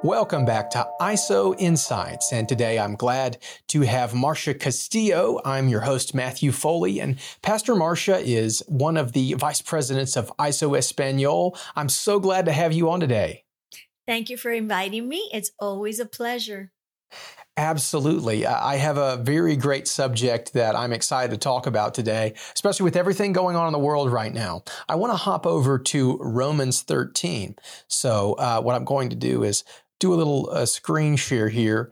Welcome back to ISO Insights, and today I'm glad to have Marcia Castillo. I'm your host, Matthew Foley, and Pastor Marcia is one of the vice presidents of ISO Espanol. I'm so glad to have you on today. Thank you for inviting me. It's always a pleasure. Absolutely. I have a very great subject that I'm excited to talk about today, especially with everything going on in the world right now. I want to hop over to Romans 13. So what I'm going to do is do a little screen share here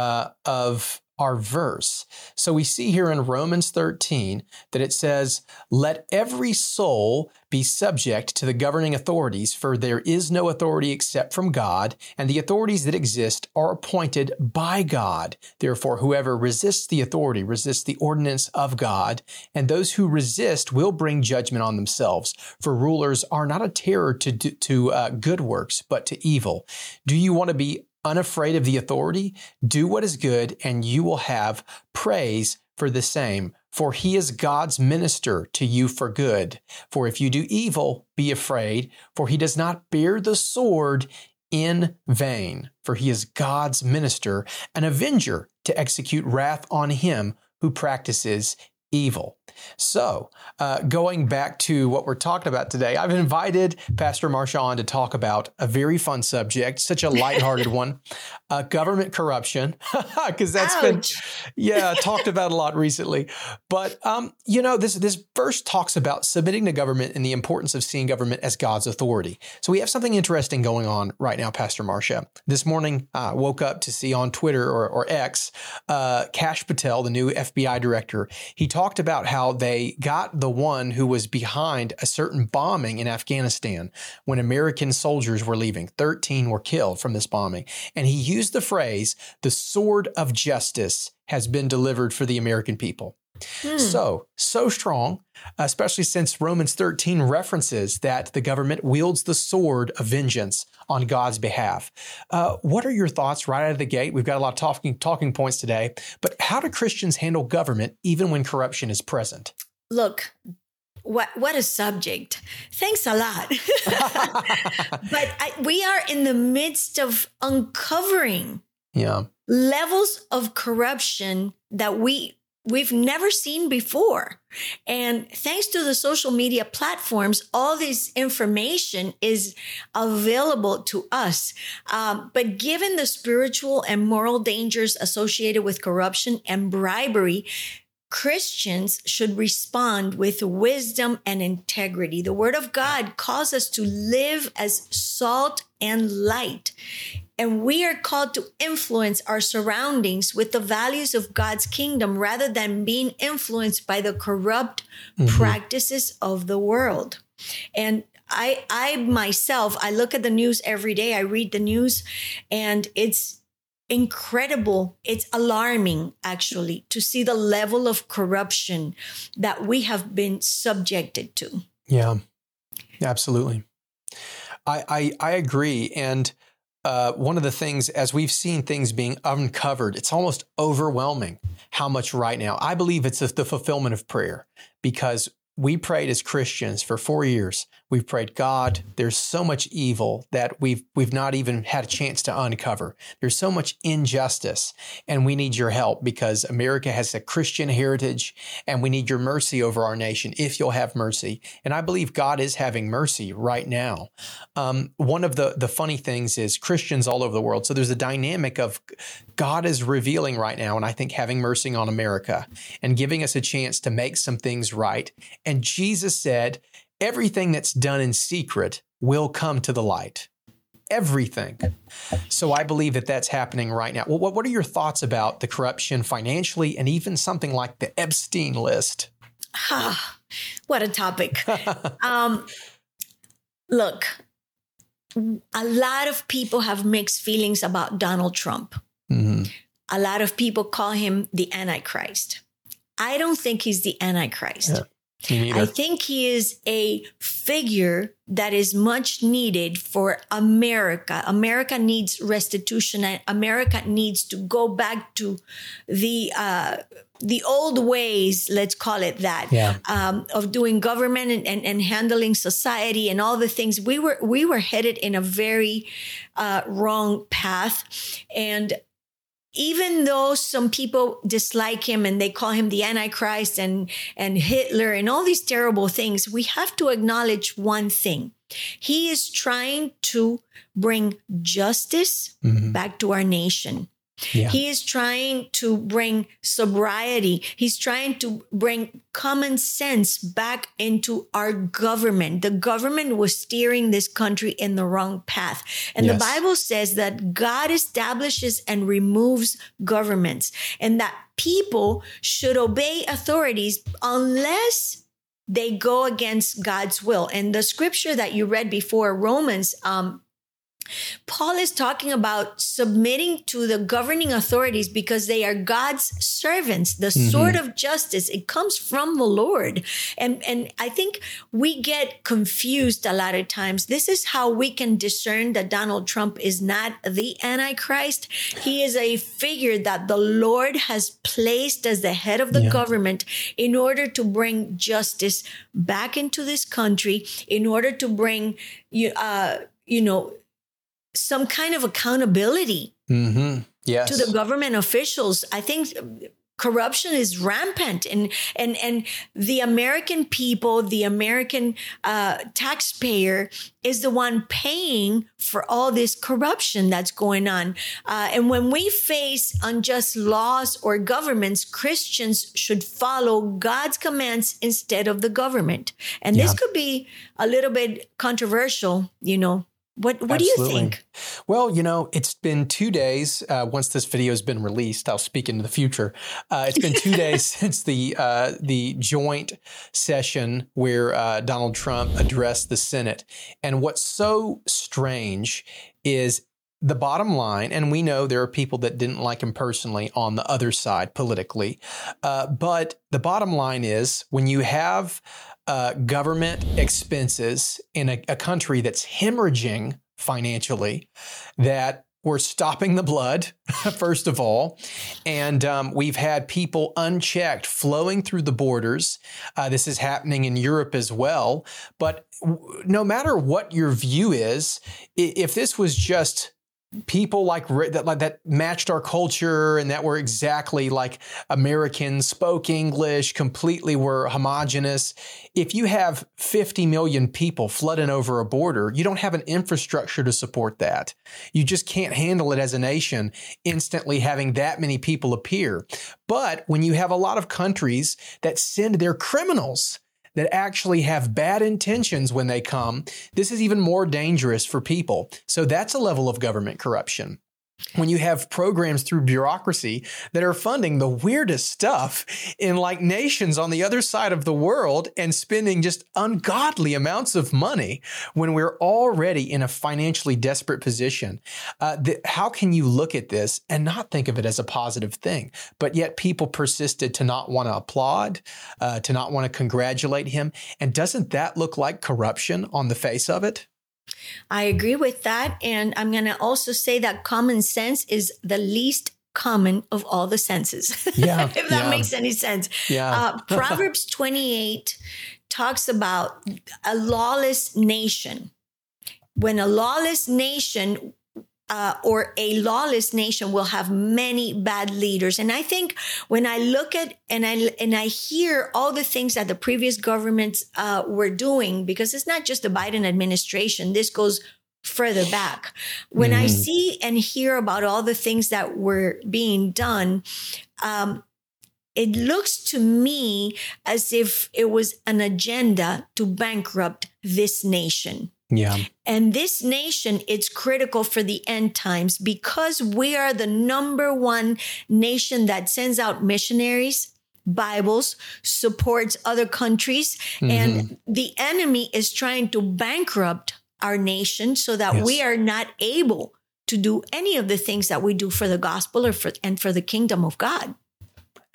of our verse. So we see here in Romans 13 that it says, "Let every soul be subject to the governing authorities, for there is no authority except from God, and the authorities that exist are appointed by God. Therefore, whoever resists the authority resists the ordinance of God, and those who resist will bring judgment on themselves. For rulers are not a terror to good works, but to evil." Do you want to be unafraid of the authority? Do what is good, and you will have praise for the same. For he is God's minister to you for good. For if you do evil, be afraid, for he does not bear the sword in vain. For he is God's minister, an avenger to execute wrath on him who practices evil. So, going back to what we're talking about today, I've invited Pastor Marcia on to talk about a very fun subject, such a lighthearted one, government corruption, because that's been, talked about a lot recently. But, this verse talks about submitting to government and the importance of seeing government as God's authority. So we have something interesting going on right now, Pastor Marcia. This morning, I woke up to see on Twitter or X, Kash Patel, the new FBI director. He talked about how they got the one who was behind a certain bombing in Afghanistan when American soldiers were leaving. 13 were killed from this bombing. And he used the phrase, "The sword of justice has been delivered for the American people." So strong, especially since Romans 13 references that the government wields the sword of vengeance on God's behalf. What are your thoughts right out of the gate? We've got a lot of talking points today, but how do Christians handle government even when corruption is present? Look, what a subject. Thanks a lot. But we are in the midst of uncovering levels of corruption that we've never seen before. And thanks to the social media platforms, all this information is available to us. But given the spiritual and moral dangers associated with corruption and bribery, Christians should respond with wisdom and integrity. The Word of God calls us to live as salt and light. And we are called to influence our surroundings with the values of God's kingdom rather than being influenced by the corrupt practices of the world. And I myself, I look at the news every day. I read the news, and it's incredible. It's alarming, actually, to see the level of corruption that we have been subjected to. Yeah, absolutely. I agree. And one of the things, as we've seen things being uncovered, it's almost overwhelming how much right now. I believe it's the fulfillment of prayer, because we prayed as Christians for 4 years. We've prayed, God, there's so much evil that we've not even had a chance to uncover. There's so much injustice, and we need your help because America has a Christian heritage, and we need your mercy over our nation, if you'll have mercy. And I believe God is having mercy right now. One of the funny things is Christians all over the world. So there's a dynamic of God is revealing right now, and I think having mercy on America and giving us a chance to make some things right. And Jesus said, everything that's done in secret will come to the light. Everything. So I believe that that's happening right now. Well, what are your thoughts about the corruption financially and even something like the Epstein list? What a topic. Look, a lot of people have mixed feelings about Donald Trump. A lot of people call him the Antichrist. I don't think he's the Antichrist. Yeah. I think he is a figure that is much needed for America. America needs restitution, and America needs to go back to the the old ways, let's call it that, of doing government and handling society and all the things. We were headed in a very wrong path. And even though some people dislike him and they call him the Antichrist and Hitler and all these terrible things, we have to acknowledge one thing. He is trying to bring justice back to our nation. Yeah. He is trying to bring sobriety. He's trying to bring common sense back into our government. The government was steering this country in the wrong path. And the Bible says that God establishes and removes governments, and that people should obey authorities unless they go against God's will. And the scripture that you read before, Romans, Paul is talking about submitting to the governing authorities because they are God's servants. The sword of justice, it comes from the Lord. And I think we get confused a lot of times. This is how we can discern that Donald Trump is not the Antichrist. He is a figure that the Lord has placed as the head of the government in order to bring justice back into this country, in order to bring, some kind of accountability to the government officials. I think corruption is rampant, and the American people, the American taxpayer is the one paying for all this corruption that's going on. And when we face unjust laws or governments, Christians should follow God's commands instead of the government. And this could be a little bit controversial, What do you think? Well, it's been 2 days. Once this video has been released, I'll speak into the future. It's been 2 days since the joint session where Donald Trump addressed the Senate. And what's so strange is the bottom line, and we know there are people that didn't like him personally on the other side politically, but the bottom line is when you have government expenses in a country that's hemorrhaging financially, that we're stopping the blood, first of all. And we've had people unchecked flowing through the borders. This is happening in Europe as well. But no matter what your view is, if this was just people like that matched our culture and that were exactly like Americans, spoke English, completely were homogenous. If you have 50 million people flooding over a border, you don't have an infrastructure to support that. You just can't handle it as a nation, instantly having that many people appear. But when you have a lot of countries that send their criminals that actually have bad intentions when they come, this is even more dangerous for people. So that's a level of government corruption. When you have programs through bureaucracy that are funding the weirdest stuff in like nations on the other side of the world and spending just ungodly amounts of money when we're already in a financially desperate position, how can you look at this and not think of it as a positive thing? But yet people persisted to not want to applaud, to not want to congratulate him. And doesn't that look like corruption on the face of it? I agree with that. And I'm going to also say that common sense is the least common of all the senses. Yeah, if that makes any sense. Yeah. Proverbs 28 talks about a lawless nation. When a lawless nation or a lawless nation will have many bad leaders. And I think when I look at and I hear all the things that the previous governments were doing, because it's not just the Biden administration, this goes further back. When I see and hear about all the things that were being done, it looks to me as if it was an agenda to bankrupt this nation. Yeah. And this nation, it's critical for the end times because we are the number one nation that sends out missionaries, Bibles, supports other countries. And the enemy is trying to bankrupt our nation so that we are not able to do any of the things that we do for the gospel or for the kingdom of God.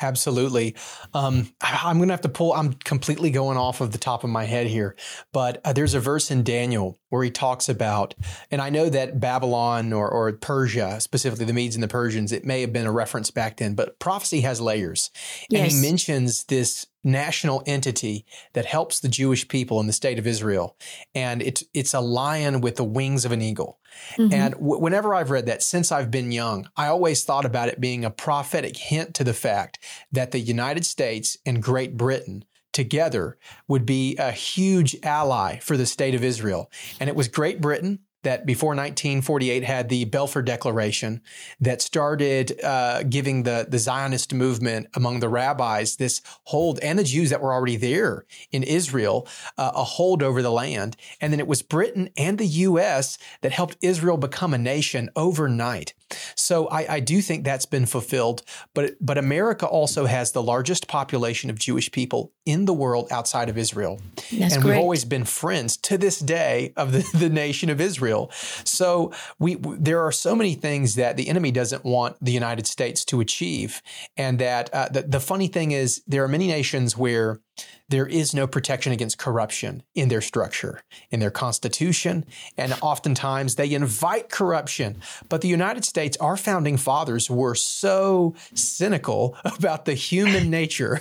Absolutely. I'm going to have to pull, I'm completely going off of the top of my head here, but there's a verse in Daniel where he talks about, and I know that Babylon or Persia, specifically the Medes and the Persians, it may have been a reference back then, but prophecy has layers. And he mentions this national entity that helps the Jewish people in the state of Israel. And it's a lion with the wings of an eagle. Mm-hmm. And whenever I've read that, since I've been young, I always thought about it being a prophetic hint to the fact that the United States and Great Britain together would be a huge ally for the state of Israel. And it was Great Britain that before 1948 had the Balfour Declaration that started giving the Zionist movement among the rabbis this hold, and the Jews that were already there in Israel, a hold over the land. And then it was Britain and the U.S. that helped Israel become a nation overnight. So I do think that's been fulfilled. But America also has the largest population of Jewish people in the world outside of Israel. That's and correct. We've always been friends to this day of the nation of Israel. So there are so many things that the enemy doesn't want the United States to achieve. And that the funny thing is there are many nations where there is no protection against corruption in their structure, in their constitution, and oftentimes they invite corruption. But the United States, our founding fathers were so cynical about the human nature.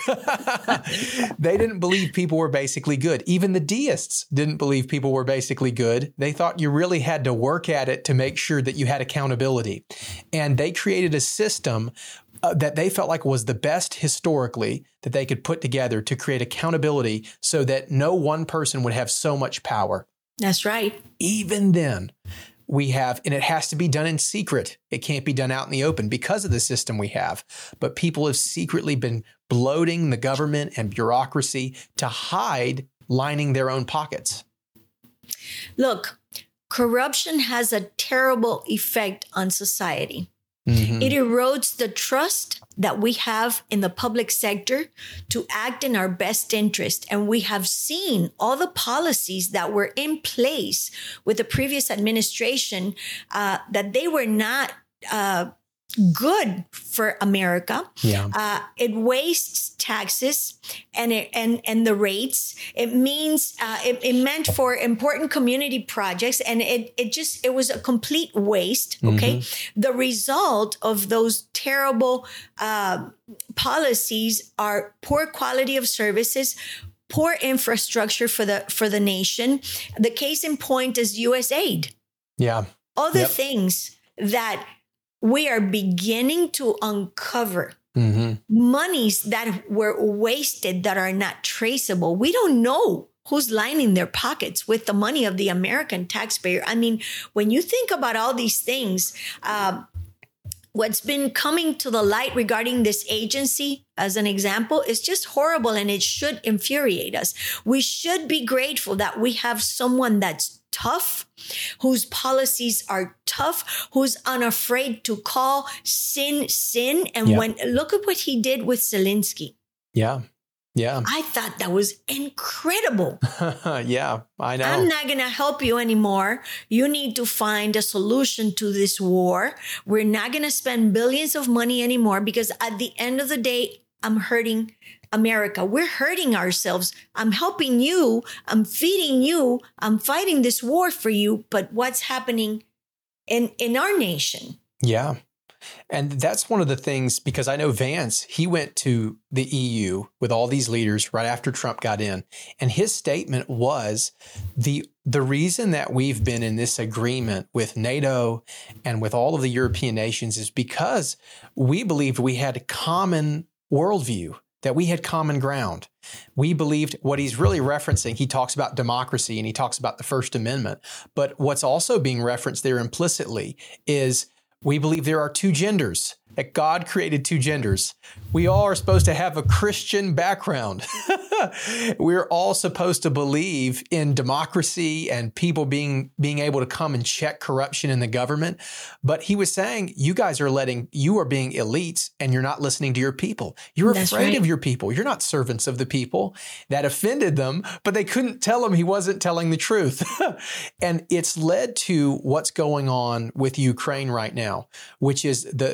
They didn't believe people were basically good. Even the deists didn't believe people were basically good. They thought you really had to work at it to make sure that you had accountability. And they created a system that they felt like was the best historically that they could put together to create accountability so that no one person would have so much power. That's right. Even then, we have, and it has to be done in secret. It can't be done out in the open because of the system we have. But people have secretly been bloating the government and bureaucracy to hide lining their own pockets. Look, corruption has a terrible effect on society. Mm-hmm. It erodes the trust that we have in the public sector to act in our best interest. And we have seen all the policies that were in place with the previous administration that they were not good for America. Yeah. It wastes taxes and the rates. It means it meant for important community projects, and it was a complete waste. Okay, mm-hmm. The result of those terrible policies are poor quality of services, poor infrastructure for the nation. The case in point is USAID. Yeah, other things that we are beginning to uncover. Mm-hmm. Monies that were wasted that are not traceable. We don't know who's lining their pockets with the money of the American taxpayer. I mean, when you think about all these things, what's been coming to the light regarding this agency, as an example, is just horrible, and it should infuriate us. We should be grateful that we have someone that's tough, whose policies are tough, who's unafraid to call sin. And when look at what he did with Zelensky. Yeah. Yeah. I thought that was incredible. Yeah, I know. I'm not going to help you anymore. You need to find a solution to this war. We're not going to spend billions of money anymore, because at the end of the day, I'm hurting America. We're hurting ourselves. I'm helping you. I'm feeding you. I'm fighting this war for you. But what's happening in our nation? Yeah. And that's one of the things, because I know Vance, he went to the EU with all these leaders right after Trump got in. And his statement was the reason that we've been in this agreement with NATO and with all of the European nations is because we believed we had a common worldview, that we had common ground. We believed what he's really referencing. He talks about democracy and he talks about the First Amendment. But what's also being referenced there implicitly is we believe there are two genders, that God created two genders. We all are supposed to have a Christian background. We're all supposed to believe in democracy and people being able to come and check corruption in the government. But he was saying, you guys are you are being elites and you're not listening to your people. You're afraid of your people. You're not servants of the people. That offended them, but they couldn't tell him he wasn't telling the truth. And it's led to what's going on with Ukraine right now, which is the big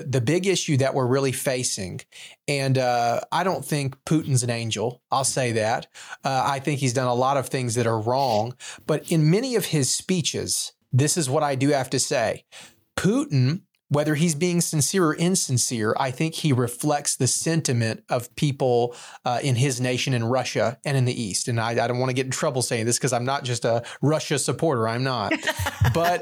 big issue that we're really facing. And I don't think Putin's an angel. I'll say that. I think he's done a lot of things that are wrong. But in many of his speeches, this is what I do have to say. Putin, whether he's being sincere or insincere, I think he reflects the sentiment of people in his nation in Russia and in the East. And I don't want to get in trouble saying this because I'm not just a Russia supporter. I'm not. But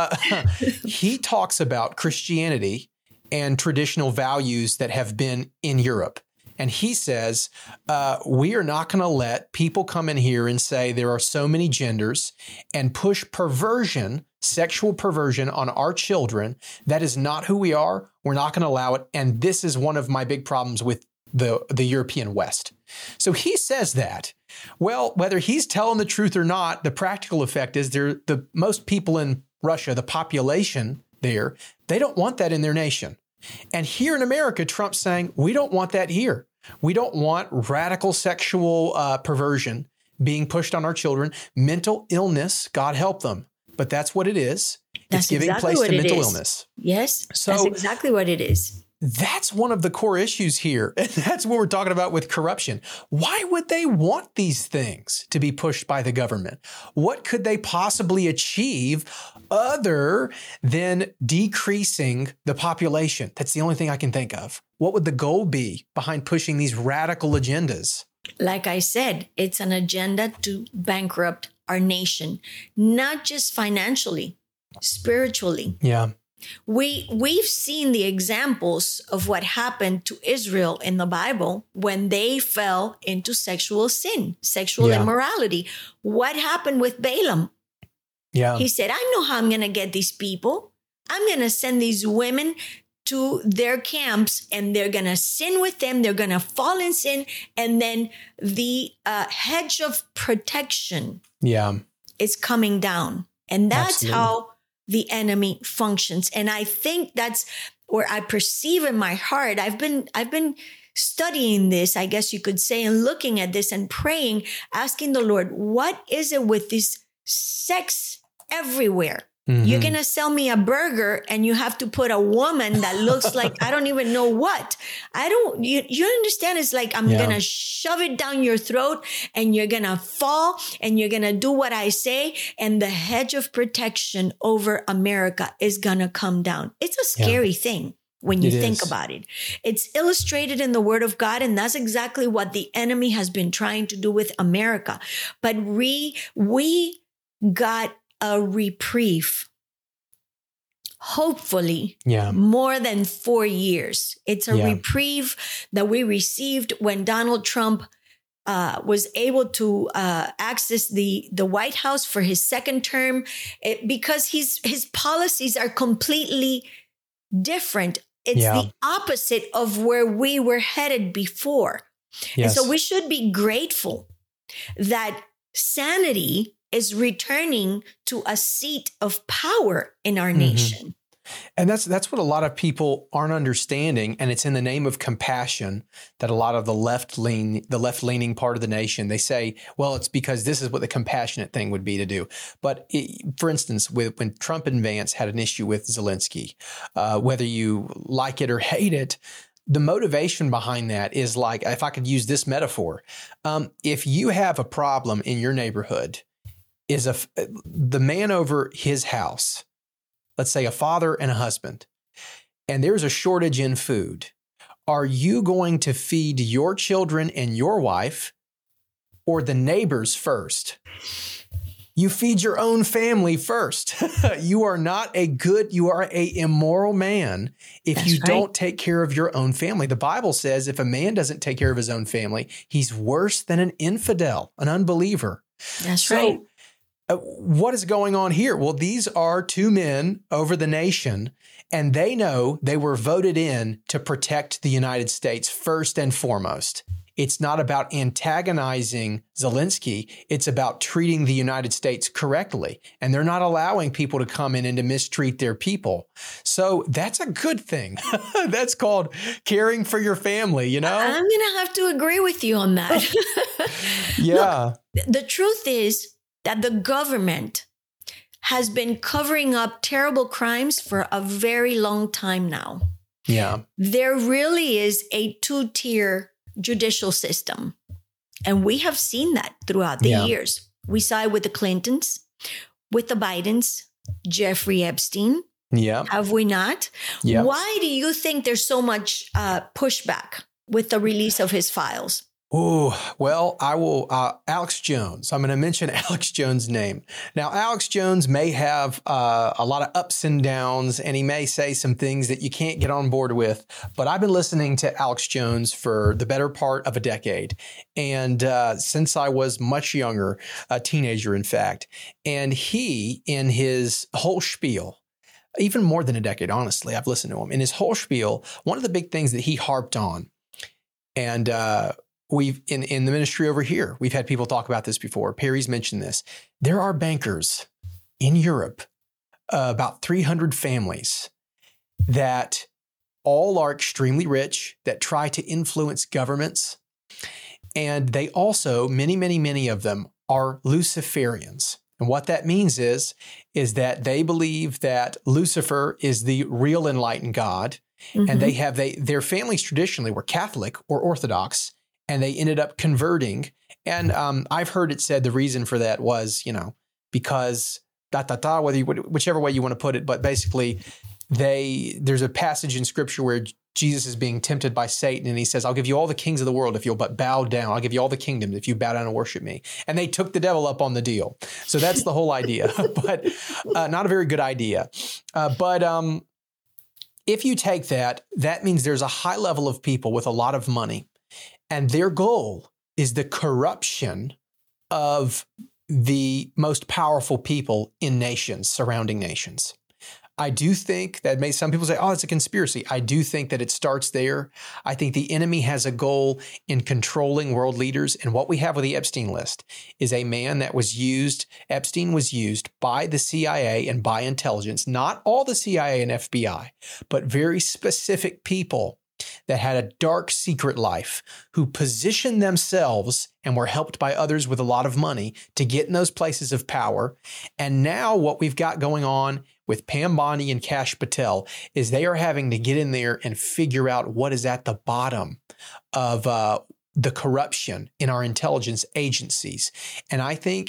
he talks about Christianity and traditional values that have been in Europe. And he says, we are not going to let people come in here and say there are so many genders and push perversion, sexual perversion on our children. That is not who we are. We're not going to allow it. And this is one of my big problems with the European West. So he says that. Well, whether he's telling the truth or not, the practical effect is the most people in Russia, the population there, they don't want that in their nation. And here in America, Trump's saying, we don't want that here. We don't want radical sexual perversion being pushed on our children. Mental illness, God help them. But that's what it is. It's giving place to mental illness. Yes, that's exactly what it is. That's one of the core issues here. And that's what we're talking about with corruption. Why would they want these things to be pushed by the government? What could they possibly achieve other than decreasing the population? That's the only thing I can think of. What would the goal be behind pushing these radical agendas? Like I said, it's an agenda to bankrupt our nation, not just financially, spiritually. Yeah. We've seen the examples of what happened to Israel in the Bible when they fell into sexual sin, sexual immorality. What happened with Balaam? Yeah. He said, I know how I'm going to get these people. I'm going to send these women to their camps and they're going to sin with them. They're going to fall in sin. And then the hedge of protection is coming down. And that's how the enemy functions. And I think that's where I perceive in my heart. I've been studying this, I guess you could say, and looking at this and praying, asking the Lord, what is it with this sex everywhere? Mm-hmm. You're going to sell me a burger and you have to put a woman that looks like, I don't even know what. You understand? It's like, I'm going to shove it down your throat and you're going to fall and you're going to do what I say. And the hedge of protection over America is going to come down. It's a scary thing when you think about it. It's illustrated in the Word of God. And that's exactly what the enemy has been trying to do with America. But we got a reprieve, hopefully, more than 4 years. It's a reprieve that we received when Donald Trump was able to access the White House for his second term, because his policies are completely different. It's the opposite of where we were headed before. Yes. And so we should be grateful that sanity is returning to a seat of power in our nation. And that's what a lot of people aren't understanding. And it's in the name of compassion that a lot of the left-leaning part of the nation, they say, well, it's because this is what the compassionate thing would be to do. But for instance, when Trump and Vance had an issue with Zelensky, whether you like it or hate it, the motivation behind that is like, if I could use this metaphor, if you have a problem in your neighborhood, is the man over his house, let's say a father and a husband, and there's a shortage in food. Are you going to feed your children and your wife or the neighbors first? You feed your own family first. You are a immoral man if you don't take care of your own family. The Bible says if a man doesn't take care of his own family, he's worse than an infidel, an unbeliever. That's right. What is going on here? Well, these are two men over the nation, and they know they were voted in to protect the United States first and foremost. It's not about antagonizing Zelensky. It's about treating the United States correctly. And they're not allowing people to come in and to mistreat their people. So that's a good thing. That's called caring for your family, you know? I'm going to have to agree with you on that. Look, the truth is that the government has been covering up terrible crimes for a very long time now. Yeah. There really is a two-tier judicial system. And we have seen that throughout the years. We saw it with the Clintons, with the Bidens, Jeffrey Epstein. Yeah. Have we not? Yeah. Why do you think there's so much pushback with the release of his files? Oh, well, I will. Alex Jones. I'm going to mention Alex Jones' name. Now, Alex Jones may have a lot of ups and downs, and he may say some things that you can't get on board with. But I've been listening to Alex Jones for the better part of a decade. And since I was much younger, a teenager, in fact, and he, in his whole spiel, even more than a decade, honestly, I've listened to him. In his whole spiel, one of the big things that he harped on, and we've in the ministry over here, we've had people talk about this before. Perry's mentioned this. There are bankers in Europe, about 300 families that all are extremely rich, that try to influence governments. And they also, many of them are Luciferians. And what that means is that they believe that Lucifer is the real enlightened God. Mm-hmm. And their families traditionally were Catholic or Orthodox, and they ended up converting. And I've heard it said the reason for that was, because whichever way you want to put it, but basically there's a passage in scripture where Jesus is being tempted by Satan, and he says, I'll give you all the kings of the world if you'll but bow down. I'll give you all the kingdoms if you bow down and worship me. And they took the devil up on the deal. So that's the whole idea, but not a very good idea. But if you take that means there's a high level of people with a lot of money, and their goal is the corruption of the most powerful people in nations, surrounding nations. I do think that some people say, oh, it's a conspiracy. I do think that it starts there. I think the enemy has a goal in controlling world leaders. And what we have with the Epstein list is a man that Epstein was used by the CIA and by intelligence, not all the CIA and FBI, but very specific people that had a dark secret life, who positioned themselves and were helped by others with a lot of money to get in those places of power. And now what we've got going on with Pam Bondi and Kash Patel is they are having to get in there and figure out what is at the bottom of the corruption in our intelligence agencies. And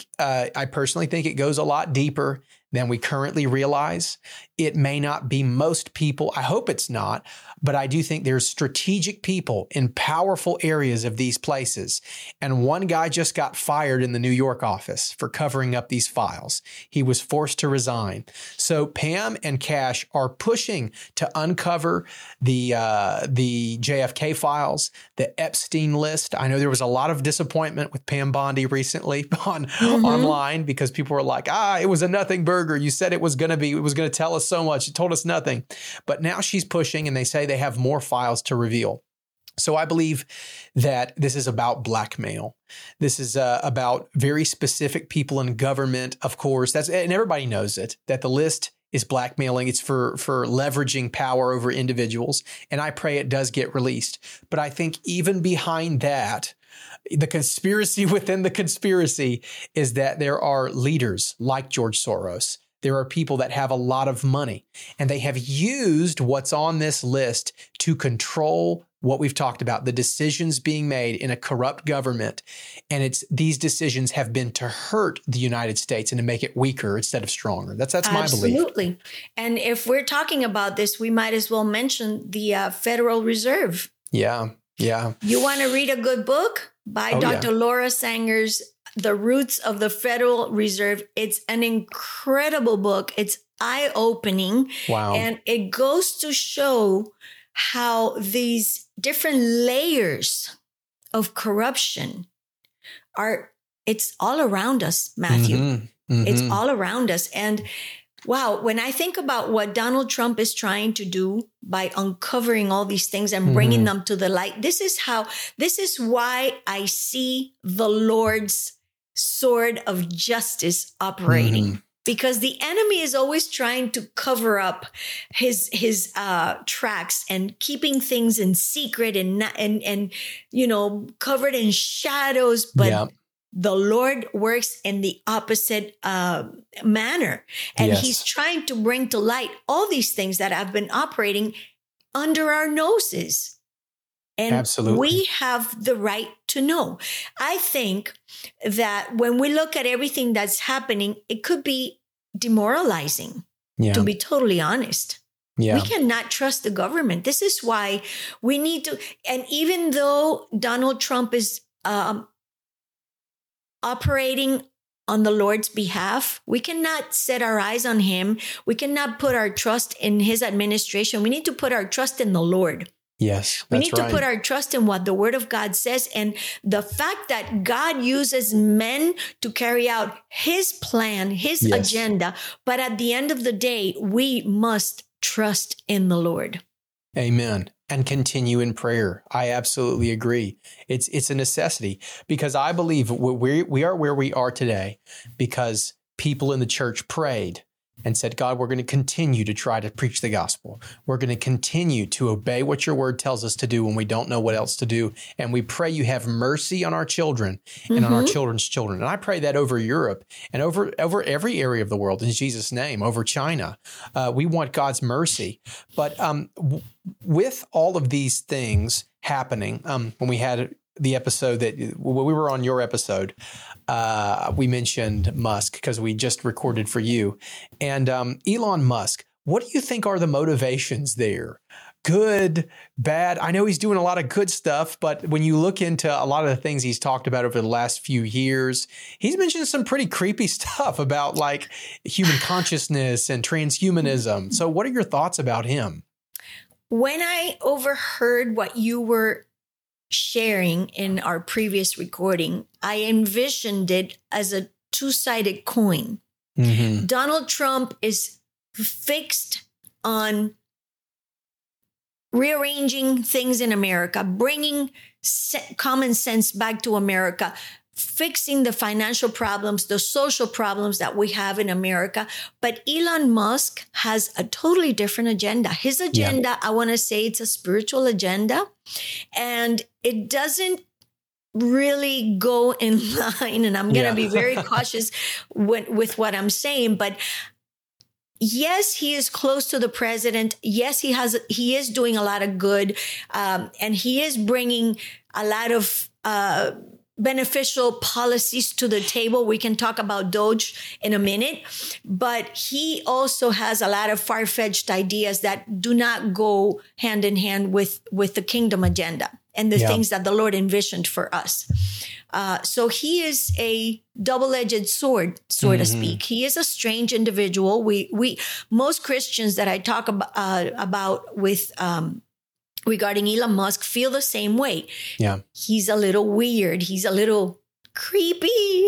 I personally think it goes a lot deeper than we currently realize. It may not be most people. I hope it's not. But I do think there's strategic people in powerful areas of these places. And one guy just got fired in the New York office for covering up these files. He was forced to resign. So Pam and Kash are pushing to uncover the JFK files, the Epstein list. I know there was a lot of disappointment with Pam Bondi recently online, because people were like, it was a nothing burger. You said it was going to tell us so much. It told us nothing. But now she's pushing, and they say they have more files to reveal. So I believe that this is about blackmail. This is about very specific people in government, of course. And everybody knows it, that the list is blackmailing. It's for leveraging power over individuals. And I pray it does get released. But I think even behind that, the conspiracy within the conspiracy is that there are leaders like George Soros. There are people that have a lot of money, and they have used what's on this list to control what we've talked about, the decisions being made in a corrupt government. And these decisions have been to hurt the United States and to make it weaker instead of stronger. That's my belief. Absolutely. And if we're talking about this, we might as well mention the Federal Reserve. Yeah. You want to read a good book by Dr. Laura Sanger's The Roots of the Federal Reserve. It's an incredible book. It's eye-opening. Wow. And it goes to show how these different layers of corruption it's all around us, Matthew. Mm-hmm. It's all around us. And wow, when I think about what Donald Trump is trying to do by uncovering all these things and bringing them to the light, this is why I see the Lord's sword of justice operating, because the enemy is always trying to cover up his tracks and keeping things in secret and covered in shadows. But the Lord works in the opposite manner, and he's trying to bring to light all these things that have been operating under our noses. And absolutely, we have the right to know. I think that when we look at everything that's happening, it could be demoralizing, to be totally honest. We cannot trust the government. This is why we need to, and even though Donald Trump is operating on the Lord's behalf, we cannot set our eyes on him. We cannot put our trust in his administration. We need to put our trust in the Lord. Yes, we need to put our trust in what the Word of God says, and the fact that God uses men to carry out his plan, his agenda. But at the end of the day, we must trust in the Lord. Amen. And continue in prayer. I absolutely agree. It's a necessity, because I believe we are where we are today because people in the church prayed and said, God, we're going to continue to try to preach the gospel. We're going to continue to obey what your word tells us to do when we don't know what else to do. And we pray you have mercy on our children and on our children's children. And I pray that over Europe and over every area of the world in Jesus' name, over China. We want God's mercy. But with all of these things happening, when we had the episode when we were on your episode, we mentioned Musk because we just recorded for you. And Elon Musk, what do you think are the motivations there? Good, bad? I know he's doing a lot of good stuff, but when you look into a lot of the things he's talked about over the last few years, he's mentioned some pretty creepy stuff about like human consciousness and transhumanism. So what are your thoughts about him? When I overheard what you were sharing in our previous recording, I envisioned it as a two-sided coin. Donald Trump is fixed on rearranging things in America, bringing common sense back to America, fixing the financial problems, the social problems that we have in America. But Elon Musk has a totally different agenda. His agenda, I want to say it's a spiritual agenda, and it doesn't really go in line. And I'm going to be very cautious with what I'm saying, but yes, he is close to the president. Yes, he is doing a lot of good. And he is bringing a lot of, beneficial policies to the table. We can talk about Doge in a minute, but he also has a lot of far-fetched ideas that do not go hand in hand with the kingdom agenda and the things that the Lord envisioned for us. So he is a double-edged sword, so to speak. He is a strange individual. We most Christians that I talk about with regarding Elon Musk feel the same way. Yeah. He's a little weird. He's a little creepy.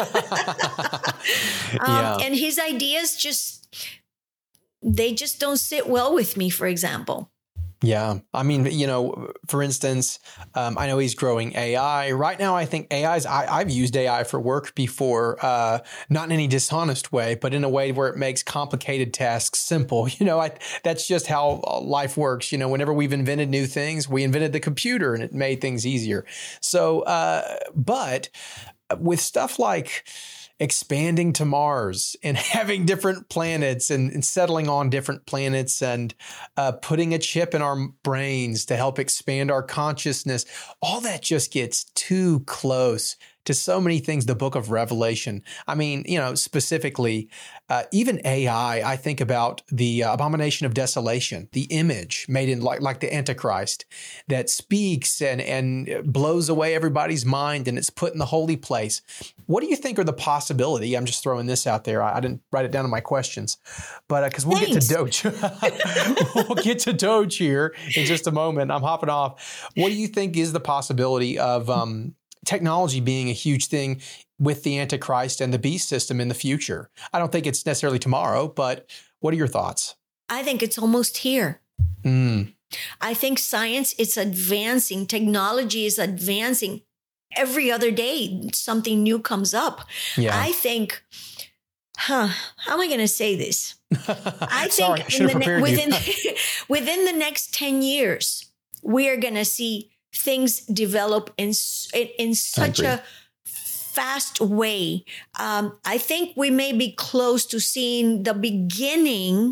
And his ideas they just don't sit well with me, for example. Yeah. I mean, for instance, I know he's growing AI. Right now, I think I've used AI for work before, not in any dishonest way, but in a way where it makes complicated tasks simple. That's just how life works. Whenever we've invented new things, we invented the computer and it made things easier. So, but with stuff like expanding to Mars and having different planets and settling on different planets and putting a chip in our brains to help expand our consciousness, all that just gets too close to so many things. The book of Revelation. I mean, specifically, even AI, I think about the abomination of desolation, the image made in like the Antichrist that speaks and blows away everybody's mind, and it's put in the holy place. What do you think are the possibility? I'm just throwing this out there. I didn't write it down in my questions, but because we'll get to Doge. We'll get to Doge here in just a moment. I'm hopping off. What do you think is the possibility of technology being a huge thing with the Antichrist and the beast system in the future? I don't think it's necessarily tomorrow, but what are your thoughts? I think it's almost here. I think science is advancing. Technology is advancing. Every other day, something new comes up. Yeah. I think, how am I going to say this? I think within the next 10 years, we are going to see things develop in such a fast way. I think we may be close to seeing the beginning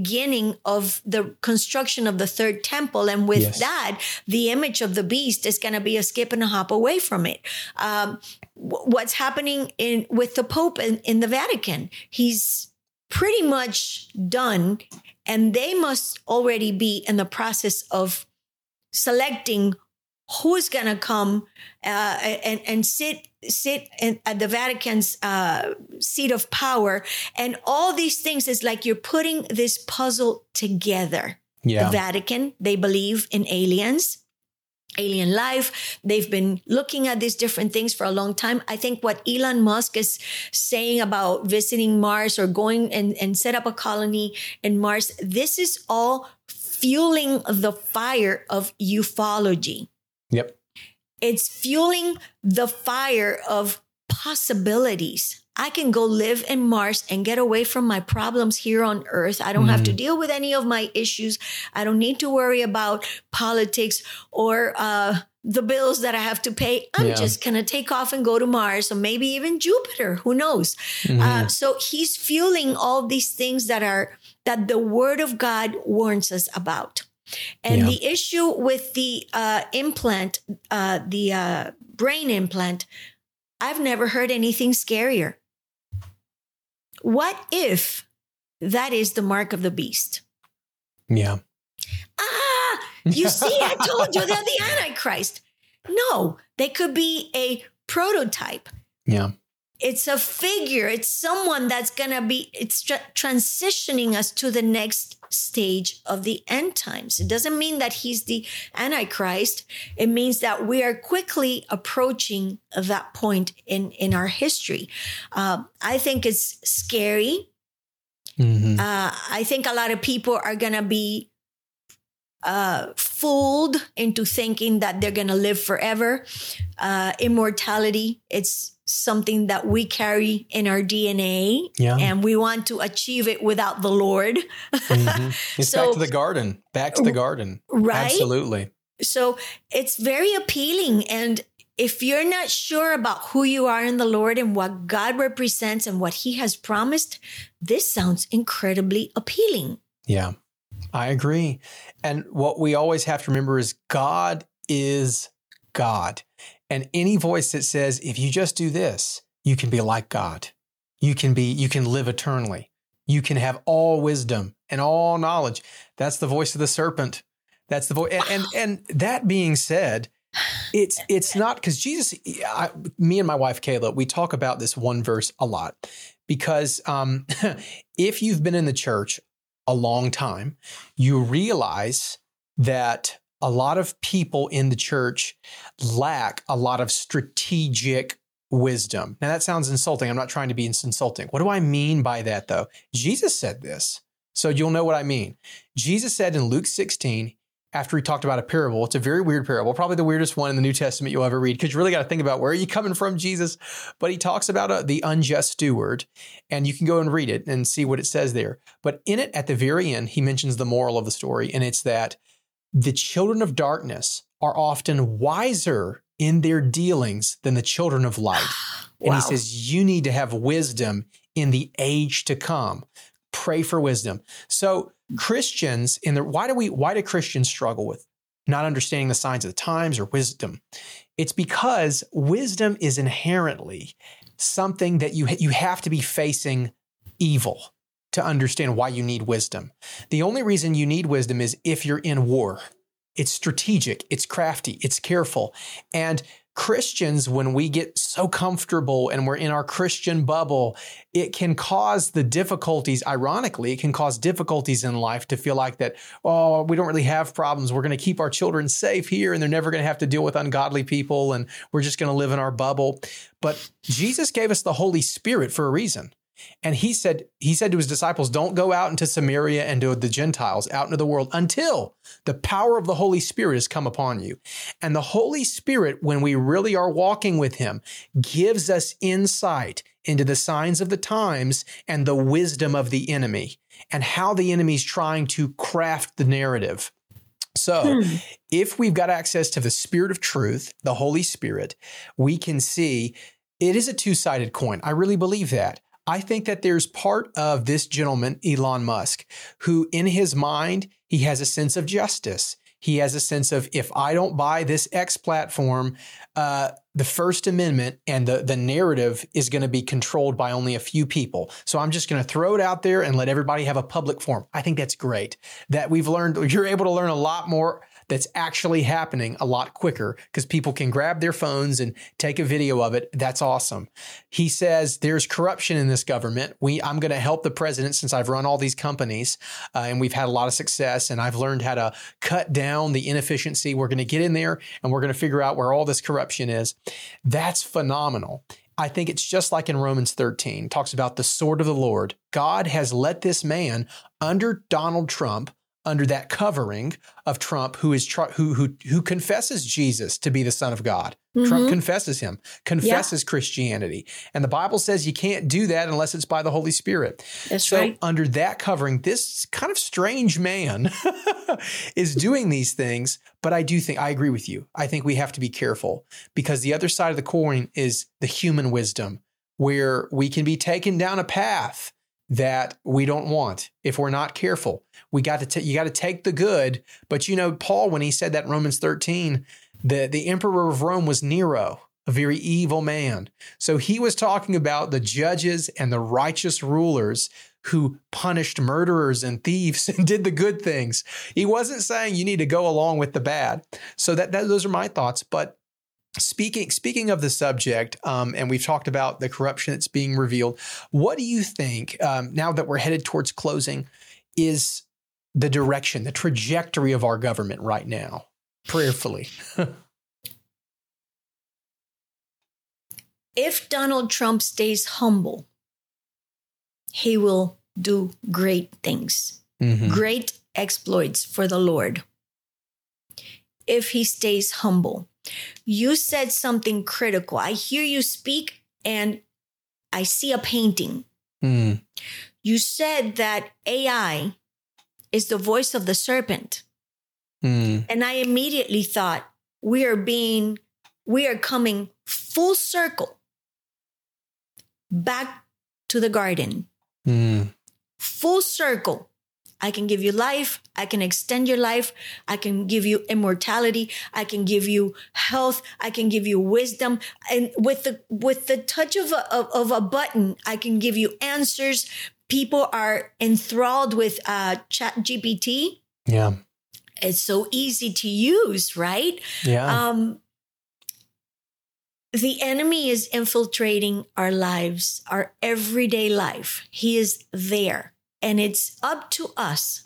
of the construction of the third temple. And with that, the image of the beast is going to be a skip and a hop away from it. What's happening with the Pope in the Vatican? He's pretty much done, and they must already be in the process of selecting who's going to come and sit at the Vatican's seat of power. And all these things is like you're putting this puzzle together. Yeah. The Vatican, they believe in aliens, alien life. They've been looking at these different things for a long time. I think what Elon Musk is saying about visiting Mars or going and set up a colony in Mars, this is all fueling the fire of ufology. Yep. It's fueling the fire of possibilities. I can go live in Mars and get away from my problems here on Earth. I don't have to deal with any of my issues. I don't need to worry about politics or the bills that I have to pay. I'm just going to take off and go to Mars or maybe even Jupiter. Who knows? So he's fueling all these things that the Word of God warns us about. And the issue with the implant, the brain implant, I've never heard anything scarier. What if that is the mark of the beast? Yeah. You see, I told you they're the Antichrist. No, they could be a prototype. Yeah. It's a figure. It's someone that's going to be, it's transitioning us to the next stage of the end times. It doesn't mean that he's the Antichrist. It means that we are quickly approaching that point in our history. I think it's scary. I think a lot of people are going to be fooled into thinking that they're going to live forever. Immortality, it's something that we carry in our DNA, and we want to achieve it without the Lord. It's back to the garden. Right? Absolutely. So it's very appealing. And if you're not sure about who you are in the Lord and what God represents and what he has promised, this sounds incredibly appealing. Yeah, I agree. And what we always have to remember is God is God. And any voice that says, if you just do this, you can be like God. You can live eternally. You can have all wisdom and all knowledge. That's the voice of the serpent. That's the voice. And that being said, it's not because Jesus, me and my wife, Kayla, we talk about this one verse a lot because if you've been in the church a long time, you realize that a lot of people in the church lack a lot of strategic wisdom. Now, that sounds insulting. I'm not trying to be insulting. What do I mean by that, though? Jesus said this, so you'll know what I mean. Jesus said in Luke 16, after he talked about a parable, it's a very weird parable, probably the weirdest one in the New Testament you'll ever read, because you really got to think about where are you coming from, Jesus? But he talks about the unjust steward, and you can go and read it and see what it says there. But in it, at the very end, he mentions the moral of the story, and it's that the children of darkness are often wiser in their dealings than the children of light. And he says, you need to have wisdom in the age to come. Pray for wisdom. So Christians why do Christians struggle with not understanding the signs of the times or wisdom? It's because wisdom is inherently something that you have to be facing evil to understand why you need wisdom. The only reason you need wisdom is if you're in war. It's strategic, it's crafty, it's careful. And Christians, when we get so comfortable and we're in our Christian bubble, it can cause the difficulties, ironically, it can cause difficulties in life to feel like that, oh, we don't really have problems. We're going to keep our children safe here and they're never going to have to deal with ungodly people and we're just going to live in our bubble. But Jesus gave us the Holy Spirit for a reason. And he said to his disciples, don't go out into Samaria and to the Gentiles, out into the world, until the power of the Holy Spirit has come upon you. And the Holy Spirit, when we really are walking with him, gives us insight into the signs of the times and the wisdom of the enemy and how the enemy's trying to craft the narrative. So if we've got access to the Spirit of truth, the Holy Spirit, we can see It is a two-sided coin. I really believe that. I think that there's part of this gentleman, Elon Musk, who in his mind, he has a sense of justice. He has a sense of, if I don't buy this X platform, the First Amendment and the narrative is going to be controlled by only a few people. So I'm just going to throw it out there and let everybody have a public forum. I think that's great that we've learned. You're able to learn a lot more that's actually happening a lot quicker because people can grab their phones and take a video of it. That's awesome. He says there's corruption in this government. I'm going to help the president since I've run all these companies and we've had a lot of success and I've learned how to cut down the inefficiency. We're going to get in there and we're going to figure out where all this corruption is. That's phenomenal. I think it's just like in Romans 13, it talks about the sword of the Lord. God has let this man under Donald Trump, under that covering of Trump, who confesses Jesus to be the Son of God. Mm-hmm. Trump confesses him, confesses Christianity. And the Bible says you can't do that unless it's by the Holy Spirit. That's right. Under that covering, this kind of strange man is doing these things. But I agree with you. I think we have to be careful because the other side of the coin is the human wisdom where we can be taken down a path that we don't want if we're not careful. You got to take the good. But Paul, when he said that in Romans 13, the emperor of Rome was Nero, a very evil man. So he was talking about the judges and the righteous rulers who punished murderers and thieves and did the good things. He wasn't saying you need to go along with the bad. So those are my thoughts. But speaking of the subject, and we've talked about the corruption that's being revealed, what do you think, now that we're headed towards closing, is the direction, the trajectory of our government right now, prayerfully? If Donald Trump stays humble, he will do great things, great exploits for the Lord. If he stays humble. You said something critical. I hear you speak and I see a painting. You said that AI is the voice of the serpent. And I immediately thought we are coming full circle back to the garden. Full circle. I can give you life. I can extend your life. I can give you immortality. I can give you health. I can give you wisdom. And with the touch of a button, I can give you answers. People are enthralled with ChatGPT. Yeah. It's so easy to use, right? Yeah. The enemy is infiltrating our lives, our everyday life. He is there. And it's up to us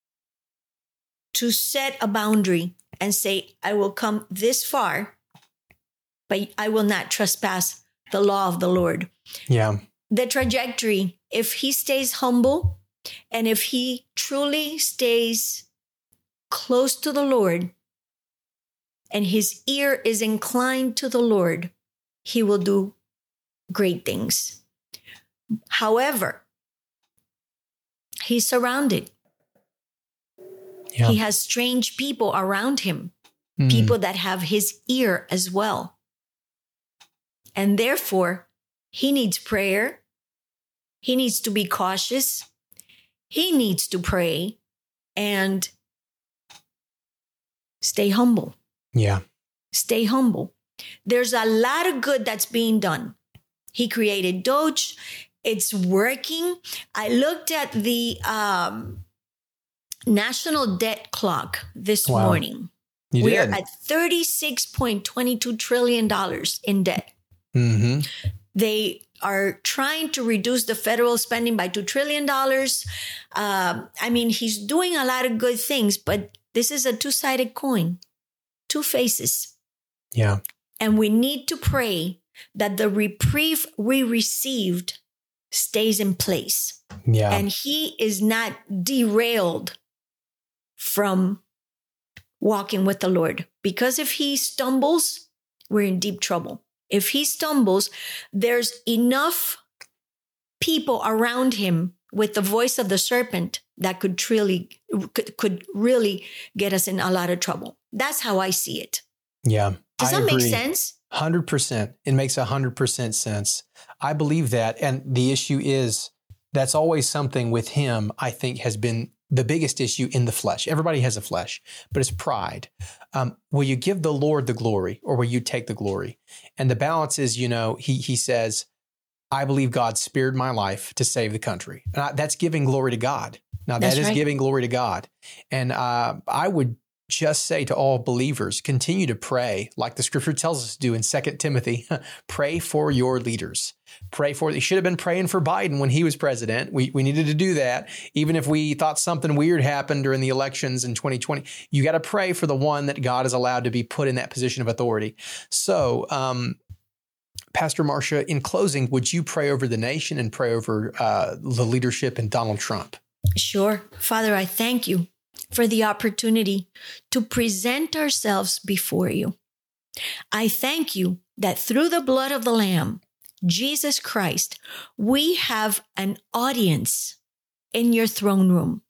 to set a boundary and say, I will come this far, but I will not trespass the law of the Lord. Yeah. The trajectory, if he stays humble and if he truly stays close to the Lord and his ear is inclined to the Lord, he will do great things. However, he's surrounded. Yeah. He has strange people around him, people that have his ear as well. And therefore, he needs prayer. He needs to be cautious. He needs to pray and stay humble. Yeah. Stay humble. There's a lot of good that's being done. He created Doge. It's working. I looked at the national debt clock this morning. We are at $36.22 trillion in debt. They are trying to reduce the federal spending by $2 trillion. I mean, he's doing a lot of good things, but this is a two-sided coin, two faces. Yeah. And we need to pray that the reprieve we received stays in place. Yeah. And he is not derailed from walking with the Lord. Because if he stumbles, we're in deep trouble. If he stumbles, there's enough people around him with the voice of the serpent that could really get us in a lot of trouble. That's how I see it. Yeah. Does that make sense? 100%. It makes 100% sense. I believe that. And the issue is that's always something with him, I think, has been the biggest issue in the flesh. Everybody has a flesh, but it's pride. Will you give the Lord the glory, or will you take the glory? And the balance is, he says, I believe God spared my life to save the country. And that's giving glory to God. Now, that is giving glory to God. And I would just say to all believers, continue to pray like the scripture tells us to do in 2 Timothy. Pray for your leaders. They should have been praying for Biden when he was president. We needed to do that. Even if we thought something weird happened during the elections in 2020, you got to pray for the one that God has allowed to be put in that position of authority. So, Pastor Marcia, in closing, would you pray over the nation and pray over the leadership and Donald Trump? Sure. Father, I thank you for the opportunity to present ourselves before you. I thank you that through the blood of the Lamb, Jesus Christ, we have an audience in your throne room.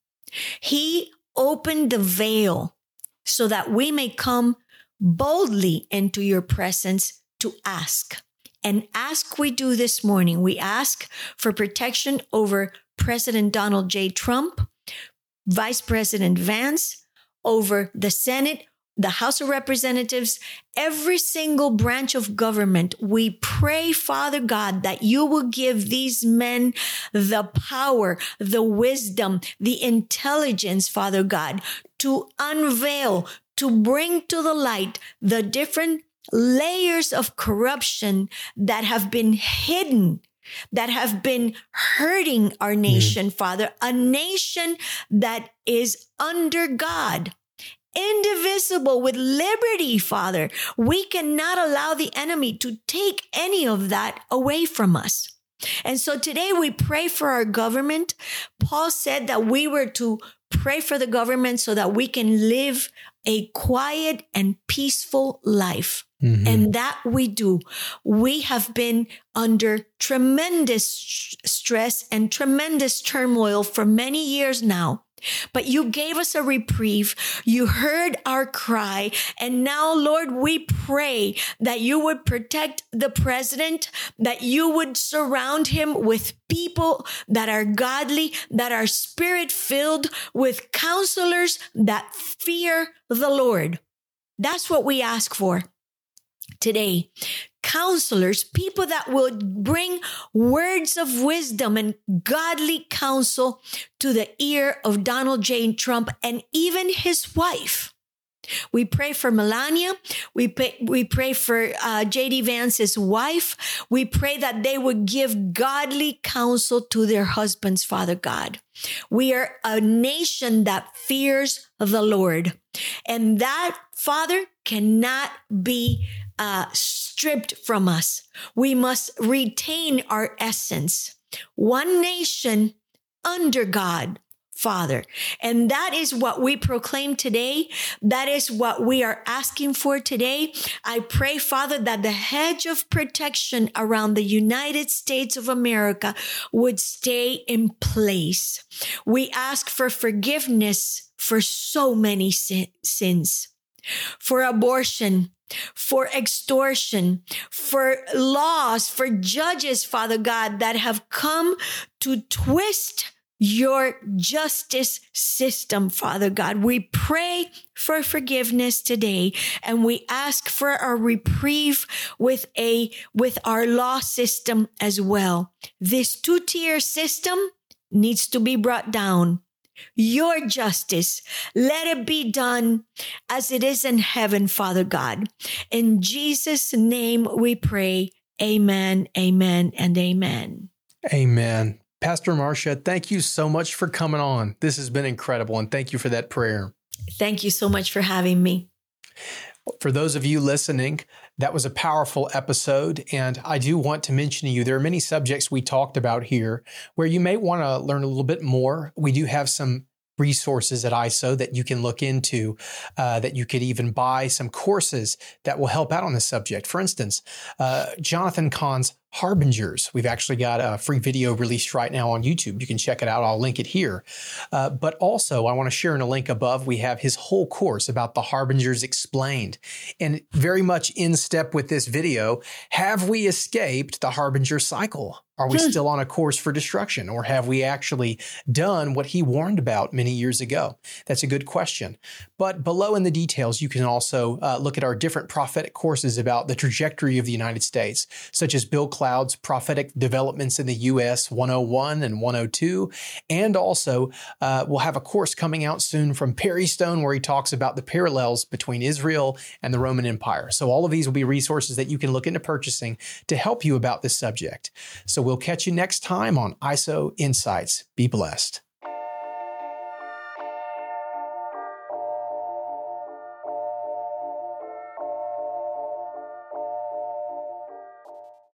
He opened the veil so that we may come boldly into your presence to ask. And ask we do this morning. We ask for protection over President Donald J. Trump, Vice President Vance, over the Senate, the House of Representatives, every single branch of government. We pray, Father God, that you will give these men the power, the wisdom, the intelligence, Father God, to unveil, to bring to the light the different layers of corruption that have been hidden, that have been hurting our nation, Father, a nation that is under God, indivisible with liberty, Father. We cannot allow the enemy to take any of that away from us. And so today we pray for our government. Paul said that we were to pray for the government so that we can live a quiet and peaceful life. Mm-hmm. And that we do. We have been under tremendous stress and tremendous turmoil for many years now. But you gave us a reprieve. You heard our cry. And now, Lord, we pray that you would protect the president, that you would surround him with people that are godly, that are spirit-filled, with counselors that fear the Lord. That's what we ask for today. Counselors, people that will bring words of wisdom and godly counsel to the ear of Donald J. Trump and even his wife. We pray for Melania. We pray for J.D. Vance's wife. We pray that they would give godly counsel to their husbands, Father God. We are a nation that fears the Lord. And that, Father, cannot be stripped from us. We must retain our essence. One nation under God, Father. And that is what we proclaim today. That is what we are asking for today. I pray, Father, that the hedge of protection around the United States of America would stay in place. We ask for forgiveness for so many sins, for abortion, for extortion, for laws, for judges, Father God, that have come to twist your justice system, Father God. We pray for forgiveness today, and we ask for a reprieve with our law system as well. This two-tier system needs to be brought down. Your justice, let it be done as it is in heaven, Father God. In Jesus' name we pray. Amen, amen, and amen. Amen. Pastor Marcia, thank you so much for coming on. This has been incredible, and thank you for that prayer. Thank you so much for having me. For those of you listening, that was a powerful episode, and I do want to mention to you, there are many subjects we talked about here where you may want to learn a little bit more. We do have some resources at ISO that you can look into, that you could even buy some courses that will help out on this subject. For instance, Jonathan Cahn's harbingers. We've actually got a free video released right now on YouTube. You can check it out. I'll link it here. But also, I want to share in a link above, we have his whole course about the harbingers explained. And very much in step with this video, have we escaped the harbinger cycle? Are we still on a course for destruction, or have we actually done what he warned about many years ago? That's a good question. But below in the details, you can also look at our different prophetic courses about the trajectory of the United States, such as Bill Cloud's Prophetic Developments in the U.S. 101 and 102. And also, we'll have a course coming out soon from Perry Stone where he talks about the parallels between Israel and the Roman Empire. So all of these will be resources that you can look into purchasing to help you about this subject. So we'll catch you next time on ISO Insights. Be blessed.